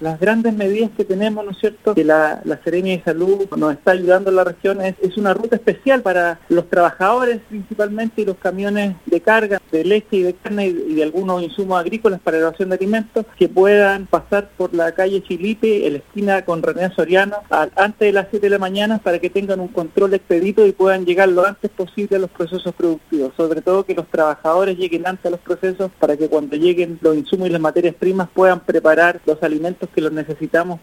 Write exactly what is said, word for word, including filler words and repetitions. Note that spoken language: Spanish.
las grandes medidas que tenemos, ¿no es cierto?, que la, la Seremia de Salud nos está ayudando en la región, es, es una ruta especial para los trabajadores principalmente y los camiones de carga de leche y de carne y, y de algunos insumos agrícolas para elaboración de alimentos que puedan pasar por la calle Chilipe, en la esquina con René Soriano, a, antes de las siete de la mañana para que tengan un control expedito y puedan llegar lo antes posible a los procesos productivos, sobre todo que los trabajadores lleguen antes a los procesos para que cuando lleguen los insumos y las materias primas puedan preparar los alimentos que los necesitamos